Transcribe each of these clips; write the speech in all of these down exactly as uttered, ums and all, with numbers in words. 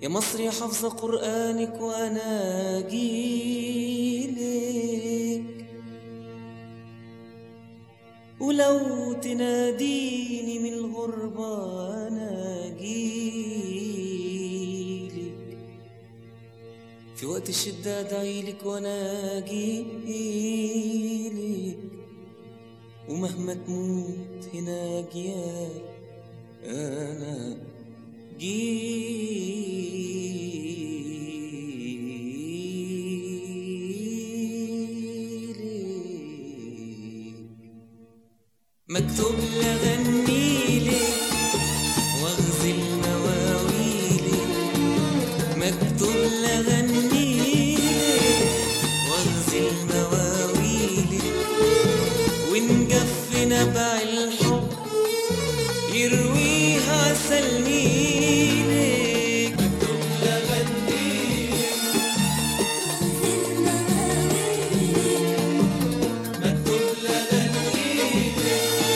يا مصر يا حافظة قرآنك وأنا أجيلك، ولو تناديني من الغربة أنا أجيلك، في وقت الشدة أدعيلك وأنا أجيلك، ومهما تموت هنا أجيالك أنا جيلك. مكتوب لغنيلك واغزل مواويلك، مكتوب لغنيلك واغزل مواويلك، ونجف نبع الحب يرويها عسل نيلك. مكتوب لغنيلك مكتوب لغنيلك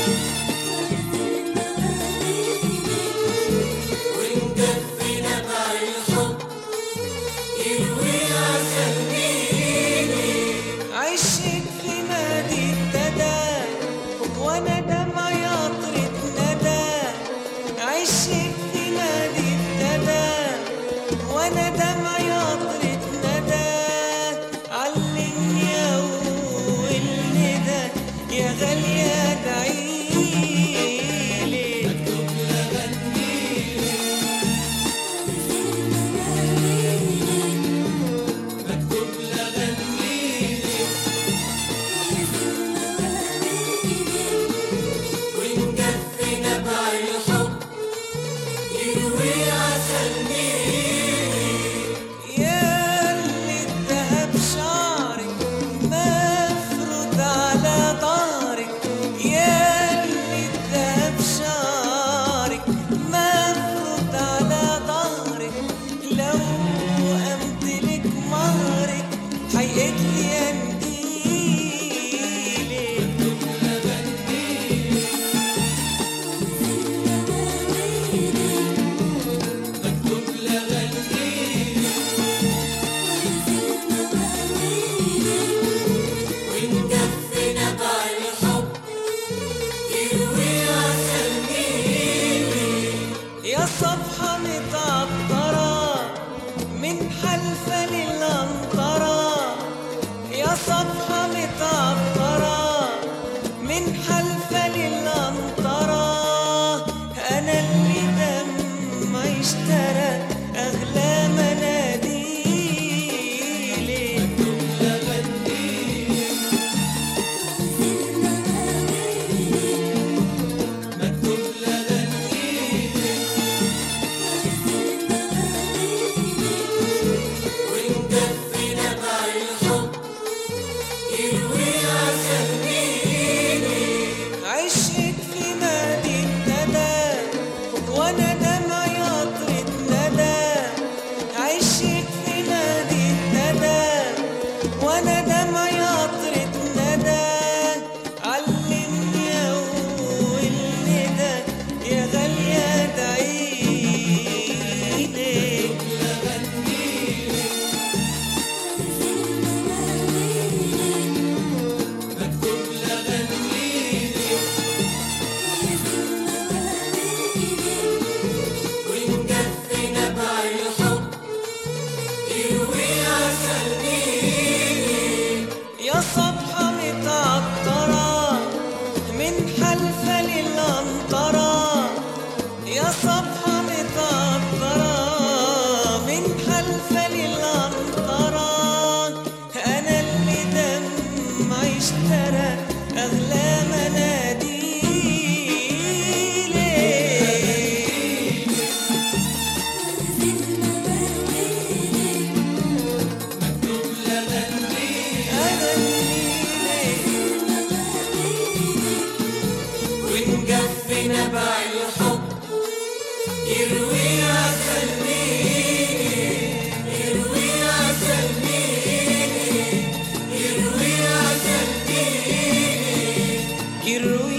ونجف نبع الحب يرويها عسل نيلك. عشق في نادي ابتدى وانا دمع يطرد ندى، عشق في نادي ابتدى وانا دمع يطرد ندى، علمني اول ندى يا غالية ادعيلك. مكتوب لغنيلك مكتوب لغنيلك ونجف نبع الحب يروي عسل نيلك. يا اللي الدهب شعرك مفروض على ضهرك، يا اللي الدهب شعرك مفروض على ضهرك، لو امتلك مهرك حيقتلي يا نجيلك. مكتوب لغنيلك ونجف نبع الحب يروي عسل نيلك. يا صفحة متعطرة من حلفة للأمطرة، يا صفحة متعطرة من حلفة للأمطرة، أنا اللي دمعي اشترى أغلى مناديلك. مكتوب لغنيلك مكتوب لغنيلك ونجف نبع الحب يروي عسل نيلك. عشق في نادي ابتدى وانا دمع يطرد ندى، عشق في نادي ابتدى وانا دمع يطرد ندى، علمني اول ندى يا غالية ادعيلك. مكتوب لغنيلك ونجف نبع الحب يروي عسل نيلك. يا صفحة متعطرة من حلفة للأمطرة، يا صفحة متعطرة من حلفة للأمطرة، أنا اللي دمعي اشترى أغلى مناديلك. مكتوب لغنيلك أغنيلك ونجف نبع الحب يروي عسل نيلك، يروي عسل نيلك، يروي عسل نيلك، يروي